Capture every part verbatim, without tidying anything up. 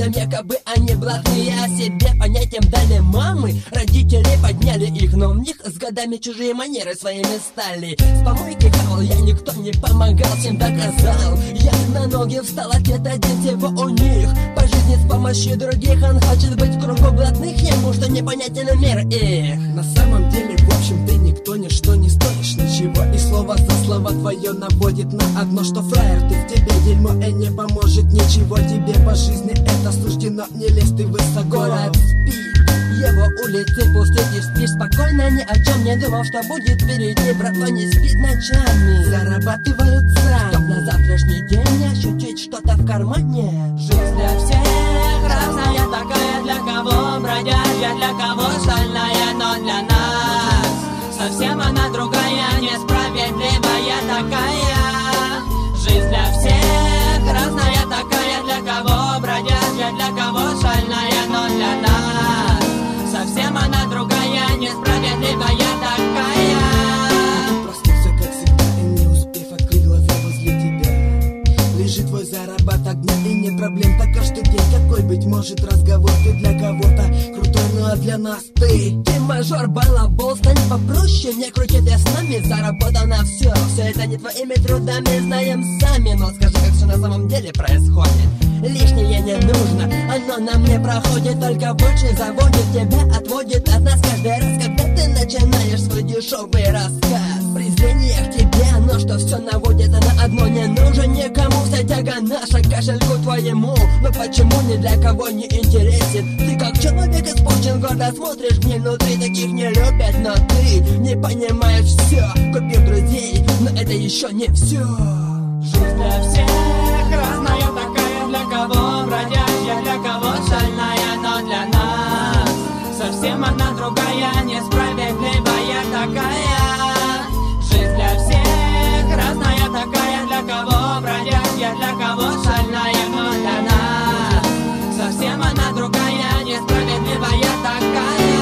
людям якобы они блатные, а себе понятием дали мамы. Родители подняли их, но у них с годами чужие манеры своими стали. С помойки хавал я, никто не помогал, всем доказал. Я на ноги встал, ответ один всего у них. По жизни с помощью других он хочет быть в кругу блатных, ему что непонятен мир их. На самом деле, в общем, ты никто, ничто не стоишь ничего. И слово за слово твое наводит на одно, что фраер ты, в тебе дерьмо и не поможет ничего. Тебе по жизни это суждено, не лезь ты высоко. Город спит, его улицы пусты, ты спишь спокойно, ни о чем не думал, что будет впереди. Братва не спит ночами, зарабатывают сами, чтоб на завтрашний день ощутить что-то в кармане. Жизнь для всех разная, такая, для кого бродяжья, для кого шальная, но для нас совсем она другая, несправедливая такая. Жизнь для всех разная, такая, для кого бродяжья, для кого шальная, но для нас совсем она другая, несправедливая такая. Проснулся, как всегда, и не успев открыть глаза, возле тебя лежит твой заработок дня, и нет проблем, так каждый день. Какой, быть может, разговор ты для кого-то крутой, ну а для нас ты Ты мажор, балабол, стань попроще, не крути ты с нами, заработал на все. Все это не твоими трудами, знаем сами. Но скажи, как все на самом деле происходит. Лишнее не нужно, оно нам не проходит, только больше заводит тебя, отводит от нас каждый раз, когда ты начинаешь свой дешевый рассказ. Презрение к тебе, оно что все наводит на одно, не нужен никому, вся тяга наша кошельку твоему. Но почему ни для кого не интересен? Ты как человек испорчен, гордо смотришь мне внутри, таких не любят, но ты не понимаешь все. Купил друзей, но это еще не все. Жизнь для всех разная, такая, для кого бродяжья, для кого шальная, но для нас совсем одна другая, несправедливая такая. Жизнь для всех разная, такая, для кого бродяжья, для кого шальная, но для нас совсем одна другая, несправедливая такая.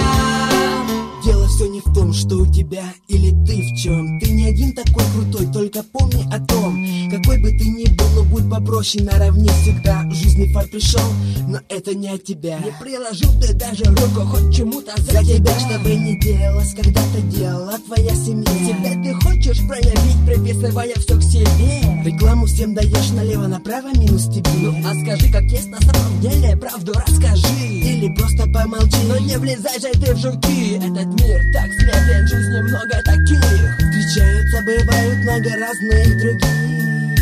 Дело все не в том, что у тебя или ты в чем. Ты не один такой крутой, только помни о том, какой бы ты ни был, но будь попроще, наравне всегда. В жизни фар пришел, но это не от тебя. Не приложил ты даже руку хоть чему-то за, За тебя, тебя, что бы ни делалось, когда-то делала твоя семья. Себя ты хочешь проявить, приписывая все к себе. Рекламу всем даешь налево-направо, минус тебе. Ну а скажи, как есть на самом деле, правду расскажи. Или просто помолчи, Но не влезай же ты в жуки. Этот мир так сметен, жизни много таких. встречаются, бывают много разных других.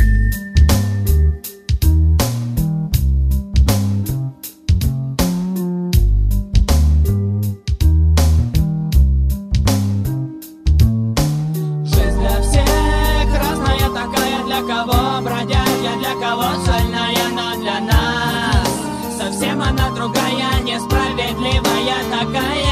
Жизнь для всех разная, такая, для кого бродяжья, для кого шальная, но для нас совсем она другая, несправедливая такая.